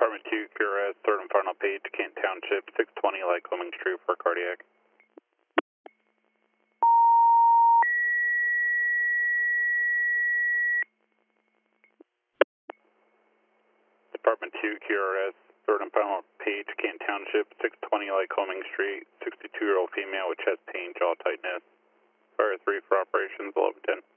Department 2, QRS, third and final page, Kent Township, 620 Lycoming Street for cardiac. Department 2, QRS, third and final page, Kent Township, 620 Lycoming Street, 62-year-old female with chest pain, jaw tightness. Fire 3 for operations, 1110.